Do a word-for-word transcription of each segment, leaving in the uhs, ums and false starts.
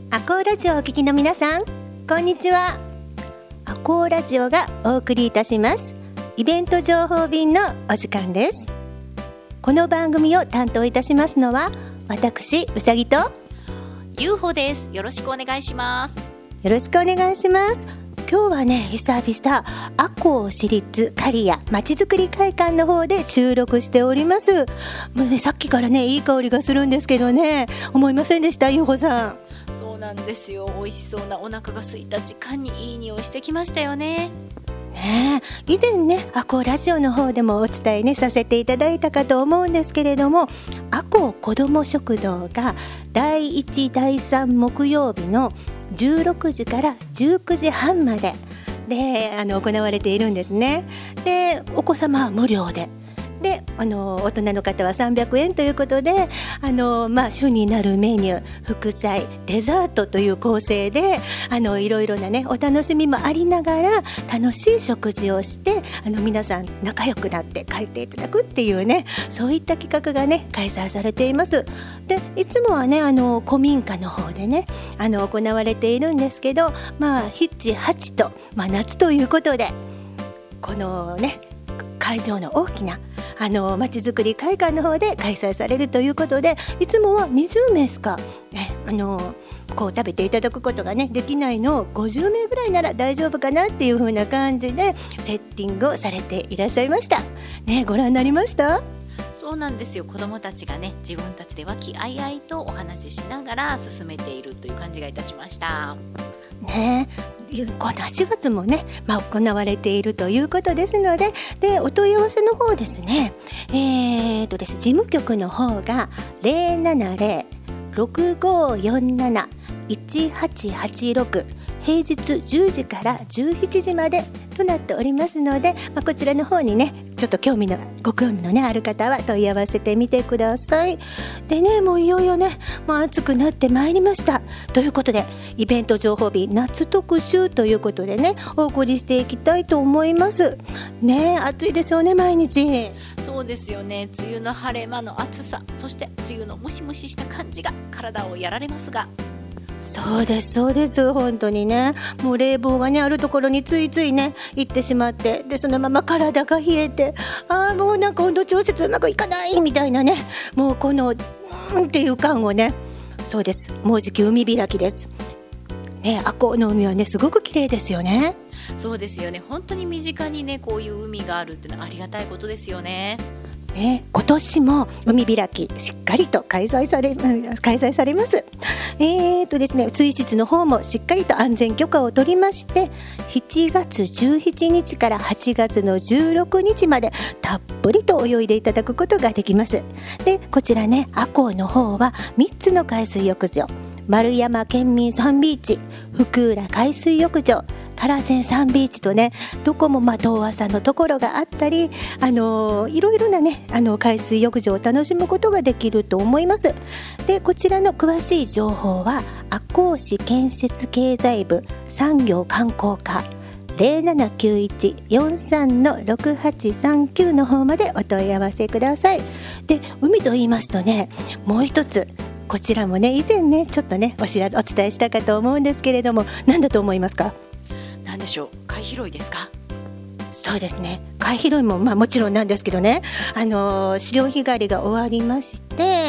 アコーラジオをお聞きの皆さん、こんにちは。アコーラジオがお送りいたしますイベント情報便のお時間です。この番組を担当いたしますのは私うさぎとユーフォです。よろしくお願いします。 よろしくお願いします。今日はね、久々赤穂市立刈谷まちづくり会館の方で収録しております。もうね、さっきからねいい香りがするんですけどね、思いませんでした？ユーフォさん。 そうなんですよ。美味しそうなお腹が空いた時間にいい匂いしてきましたよね。 ねえ、以前ね赤穂ラジオの方でもお伝えねさせていただいたかと思うんですけれども、赤穂子ども食堂がだいいちだいさん木曜日のじゅうろくじからじゅうくじはんまでであの行われているんですね。でお子様は無料でであの大人の方はさんびゃくえんということで、あの、まあ、主になるメニュー、副菜、デザートという構成であのいろいろな、ね、お楽しみもありながら楽しい食事をしてあの皆さん仲良くなって帰っていただくっていうね、そういった企画が、ね、開催されています。でいつもは、ね、あの古民家の方で、ね、あの行われているんですけど、まあ、七八と、まあ、夏ということでこの、ね、会場の大きなあのまちづくり会館の方で開催されるということで、いつもはにじゅうめいしか、ね、あのこう食べていただくことが、ね、できないのをごじゅうめいぐらいなら大丈夫かなっていう風な感じでセッティングをされていらっしゃいました、ね、ご覧になりました？ そうなんですよ。子どもたちがね自分たちで和気あいあいとお話ししながら進めているという感じがいたしましたね。このはちがつもね、まあ、行われているということですので、でお問い合わせの方ですね、えーとです事務局の方が ゼロななゼロ ろくごよんなな いちはちはちろく 平日じゅうじからじゅうしちじまでとなっておりますので、まあ、こちらの方にねちょっと興味のご興味の、ね、ある方は問い合わせてみてください。でね、もういよいよねもう暑くなってまいりましたということで、イベント情報日夏特集ということでねお送りしていきたいと思いますね。暑いでしょうね、毎日。 そうですよね。梅雨の晴れ間の暑さ、そして梅雨のムシムシした感じが体をやられますが、 そうですそうです、本当にね、もう冷房がねあるところについついね行ってしまって、でそのまま体が冷えて、あーもうなんか温度調節うまくいかないみたいなね、もうこのうーんっていう感をね、そうです、もうじき海開きですね。赤穂の海はねすごく綺麗ですよね。 そうですよね。本当に身近にねこういう海があるってのはありがたいことですよね。 ね、今年も海開きしっかりと開催され、開催されます。えーとですね、水質の方もしっかりと安全許可を取りまして、しちがつじゅうしちにちからはちがつのじゅうろくにちまでたっぷりと泳いでいただくことができます。でこちらね、赤穂の方はみっつの海水浴場、丸山県民サンビーチ、福浦海水浴場、唐瀬サンビーチとね、どこもまあ遠浅のところがあったり、あのー、いろいろなねあの海水浴場を楽しむことができると思います。でこちらの詳しい情報は赤穂市建設経済部産業観光課 ゼロななきゅういち よんさん ろくはちさんきゅう の方までお問い合わせください。で海と言いますとね、もう一つこちらもね以前ねちょっとねお知らお伝えしたかと思うんですけれども、何だと思いますか？ 何でしょう。貝拾いですか？ そうですね、貝拾いもまあもちろんなんですけどね、あのー、潮干狩りが終わりまして、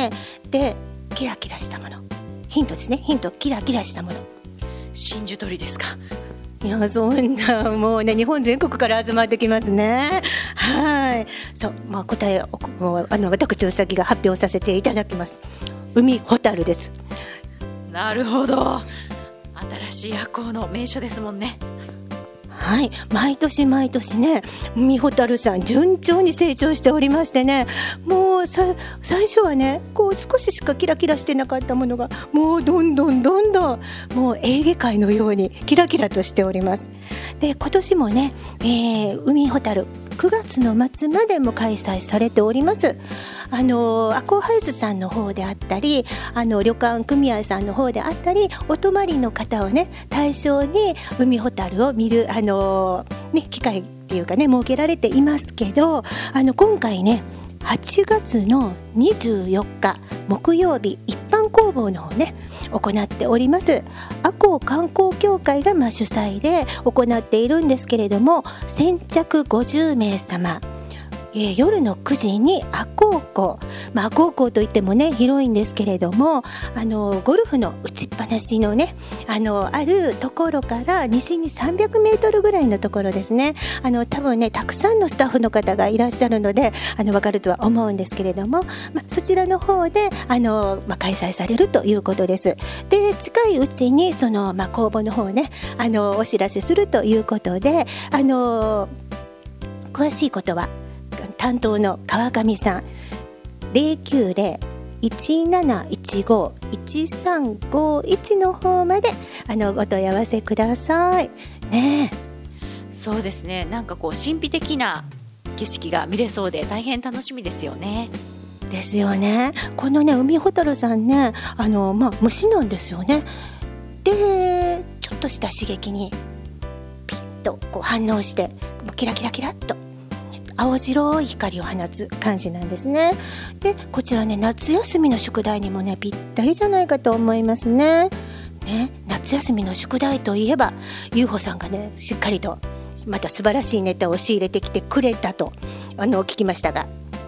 でキラキラしたもの、ヒントですね、ヒント、キラキラしたもの、 真珠取りですか？ いやそんなもうね日本全国から集まってきますね。はい、そう、まあ、答えをあの私うさぎが発表させていただきます。海ホタルです。 なるほど、新しい赤穂の名所ですもんね。 はい、毎年毎年ね海ホタルさん順調に成長しておりましてね、もうさ最初はねこう少ししかキラキラしてなかったものがもうどんどんどんどんもうエーゲ海のようにキラキラとしております。で今年もね、えー、海ホタルくがつの末までも開催されております。あの赤穂ハウスさんの方であったり、あの旅館組合さんの方であったり、お泊まりの方をね対象に海ホタルを見るあの、ね、機会っていうかね設けられていますけど、あの今回ねはちがつのにじゅうよっか木曜日一般公募の方ね行っております赤穂観光協会がまあ主催で行っているんですけれども、先着ごじゅうめいさま、えー、夜のくじに赤穂湖、まあ、赤穂湖といってもね広いんですけれども、あのゴルフの打ちっぱなしのね あのあるところから西にさんびゃくメートルぐらいのところですね。あの多分ねたくさんのスタッフの方がいらっしゃるのであの分かるとは思うんですけれども、まあ、そちらの方であの、まあ、開催されるということです。で近いうちにその、まあ、公募の方ねあのお知らせするということで、あの詳しいことは担当の川上さん ゼロきゅうゼロ いちなないちご いちさんごいち の方まであのお問い合わせくださいね。 そうですね、なんかこう神秘的な景色が見れそうで大変楽しみですよね。 ですよね。このね海ほたるさんねあの、まあ、虫なんですよね。でちょっとした刺激にピッとこう反応してもうキラキラキラっと青白い光を放つ感じなんですね。でこちらね夏休みの宿題にもねぴったりじゃないかと思いますね。ね夏休みの宿題といえばゆうほさんがねしっかりとまた素晴らしいネタを仕入れてきてくれたとあの聞きましたが、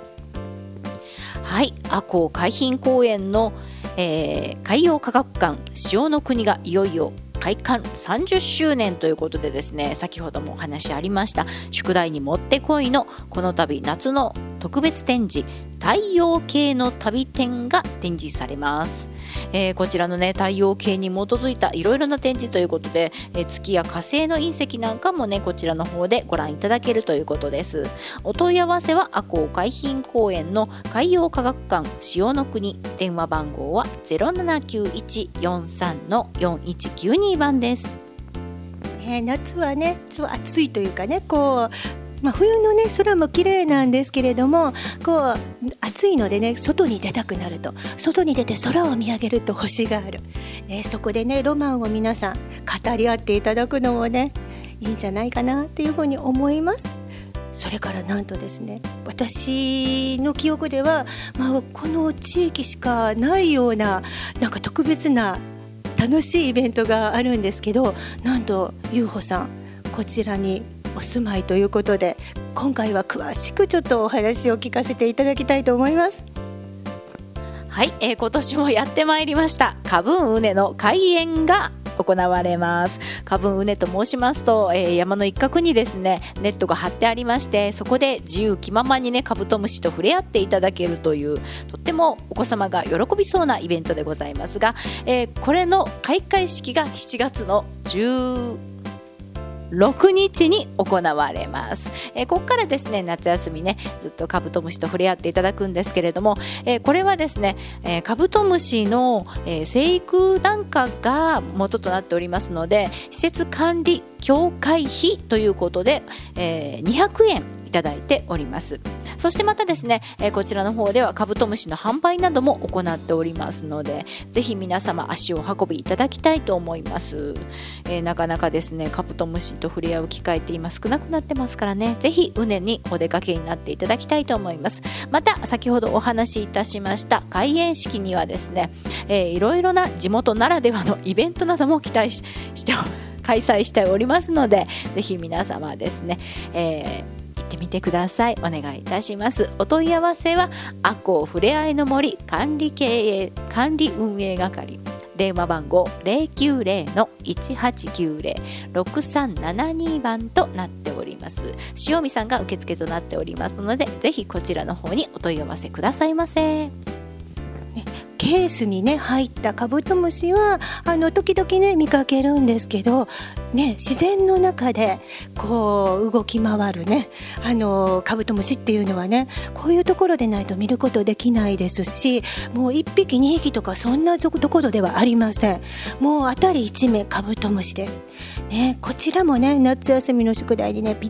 はい、赤穂海浜公園の、えー、海洋科学館潮の国がいよいよ開館さんじゅっしゅうねんということでですね、先ほどもお話ありました宿題にもってこいのこの度夏の特別展示太陽系の旅展が展示されます。えー、こちらのね太陽系に基づいたいろいろな展示ということで、えー、月や火星の隕石なんかもねこちらの方でご覧いただけるということです。お問い合わせは赤穂海浜公園の海洋科学館潮の国、電話番号は ゼロななきゅういち よんさん よんいちきゅうに 番です。 ね、夏はねちょっと暑いというかねこうまあ、冬のね空も綺麗なんですけれどもこう暑いのでね外に出たくなると外に出て空を見上げると星がある、ね、そこでねロマンを皆さん語り合っていただくのもねいいんじゃないかなっていうふうに思います。それからなんとですね私の記憶では、まあ、この地域しかないようななんか特別な楽しいイベントがあるんですけど、なんとゆうほさんこちらにお住まいということで今回は詳しくちょっとお話を聞かせていただきたいと思います。 はい、えー、今年もやってまいりました花文畝の開園が行われます。花文畝と申しますと、えー、山の一角にですねネットが張ってありまして、そこで自由気ままにねカブトムシと触れ合っていただけるというとってもお子様が喜びそうなイベントでございますが、えー、これの開会式がしちがつのじゅうろくにちに行われます。えー、ここからですね夏休みねずっとカブトムシと触れ合っていただくんですけれども、えー、これはですね、えー、カブトムシの、えー、生育単価が元となっておりますので、施設管理協会費ということで、えー、にひゃくえんいただいております。そしてまたですね、えー、こちらの方ではカブトムシの販売なども行っておりますので、ぜひ皆様足を運びいただきたいと思います。えー、なかなかですねカブトムシと触れ合う機会って今少なくなってますからね、ぜひ畝にお出かけになっていただきたいと思います。また先ほどお話しいたしました開園式にはですね、えー、いろいろな地元ならではのイベントなども期待 し, して開催しておりますので、ぜひ皆様ですね、えー行ってみてください。お願いいたします。お問い合わせは赤穂ふれあいの森管理経営管理運営係、電話番号 ゼロきゅうゼロのいちはちきゅうゼロ ろくさんななに 番となっております。塩見さんが受付となっておりますので、ぜひこちらの方にお問い合わせくださいませ。 ケースにね入ったカブトムシはあの時々ね見かけるんですけど、ね、自然の中でこう動き回るねあのカブトムシっていうのはねこういうところでないと見ることできないですし、もういっぴきにひきとかそんなところではありません。もう辺り一面カブトムシです、ね、こちらもね夏休みの宿題にねぴったり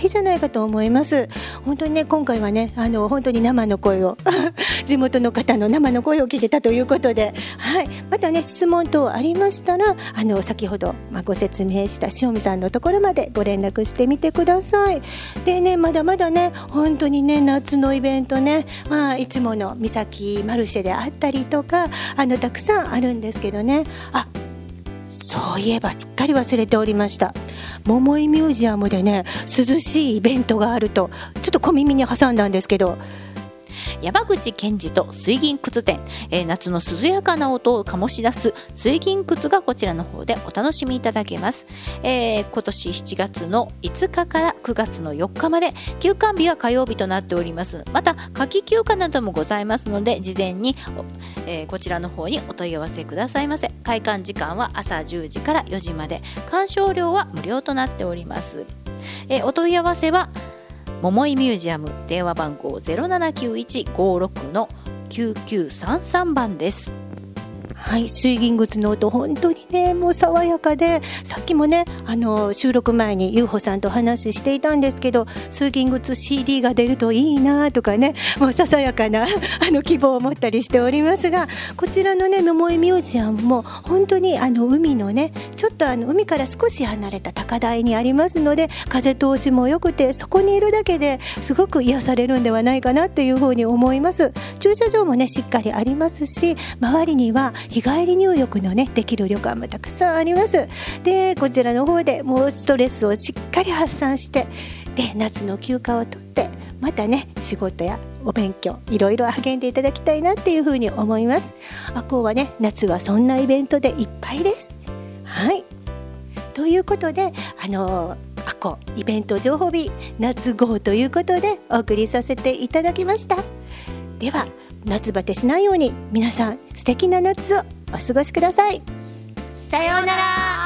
りじゃないかと思います。本当にね、今回はね、あの本当に生の声を地元の方の生の声を聞けたということで、はい、またね質問等ありましたら、あの先ほど、まあ、ご説明した塩見さんのところまでご連絡してみてください。でね、まだまだね、本当にね、夏のイベントね、まあ、いつもの三崎マルシェであったりとか、あのたくさんあるんですけどね、あ、そういえばすっかり忘れておりました。桃井ミュージアムでね、涼しいイベントがあるとちょっと小耳に挟んだんですけど、 山口健二と水銀靴店、えー、夏の涼やかな音を醸し出す水銀靴がこちらの方でお楽しみいただけます。えー、今年しちがつのいつかからくがつのよっかまで、休館日は火曜日となっております。また夏季休暇などもございますので、事前に、えー、こちらの方にお問い合わせくださいませ。開館時間は朝じゅうじからよじまで、鑑賞料は無料となっております。えー、お問い合わせは桃井ミュージアム、電話番号 ゼロななきゅういちごろくのきゅうきゅうさんさん 番です。 はい、水銀靴の音本当にね、もう爽やかで、さっきもね、あの収録前にゆうほさんと話していたんですけど、水銀靴 シーディー が出るといいなとかね、もうささやかなあの希望を持ったりしておりますが、こちらのね桃井ミュージアムも本当にあの海のね、ちょっとあの海から少し離れた高台にありますので、風通しも良くて、そこにいるだけですごく癒されるんではないかなっていうふうに思います。駐車場もねしっかりありますし、周りには日帰り入浴のねできる旅館もたくさんあります。で、こちらの方でもうストレスをしっかり発散して、で夏の休暇を取って、またね仕事やお勉強いろいろ励んでいただきたいなっていうふうに思います。あこうはね、夏はそんなイベントでいっぱいです。はい、ということで、あのー、あこイベント情報日夏号ということでお送りさせていただきました。では夏バテしないように皆さん素敵な夏をお過ごしください。さようなら。